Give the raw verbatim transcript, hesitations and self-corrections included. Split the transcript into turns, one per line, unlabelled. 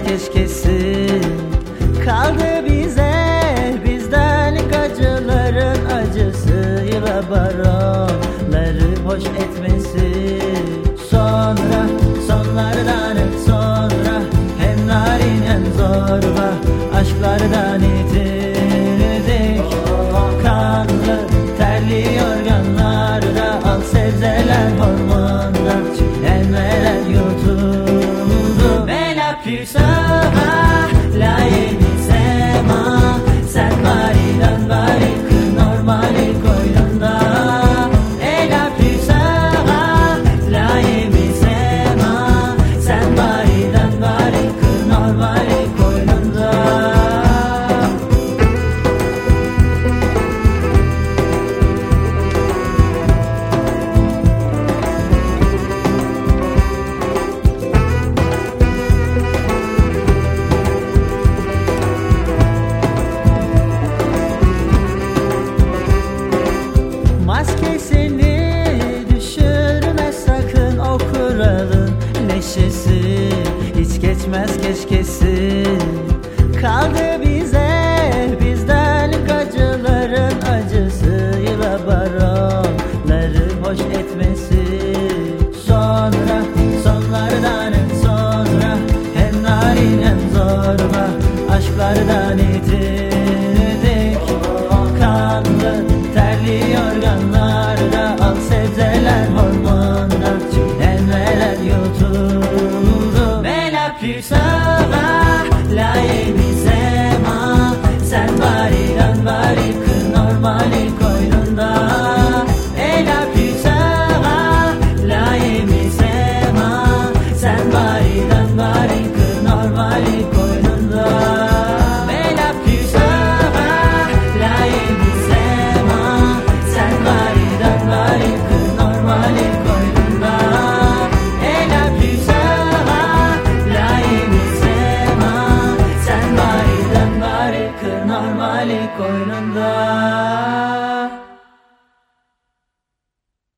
keşkesi kaldı bize, bizden acıların acısıyla baronları hoş etmesi. Sonra sonlardan sonra hem narin hem zorba aşklardan yitirdik. Kanlı terli yorganlarda al sebzeler hormonlar, çiğnenmeler yutuldu. Ve la plus sera la yenisema, sen bari dön bari kır normali koynunda. E la plus sera la yenisema, sen bari dön bari kır normali koynunda. Maskesini düşürme sakın, o kuralın neşesi hiç geçmez keşkesi kaldı bize, bizden acıların acısıyla baronları hoş etmesi. Sonra sonlardan sonra hem narin hem zorba aşklardan yitirdik. Kanlı terli yorganlarda al sebzeler hormonlar, çiğnenmeler yutuldu. Ve la plus sera la yenisema, sen bari dön bari kır normali koynunda. E la plus sera la yenisema, sen bari dön bari kır normali koynunda. Ve la plus sera la yenisema, sen bari dön bari kır normali koynunda. E la plus sera la yenisema, sen bari dön bari kır normali koynunda.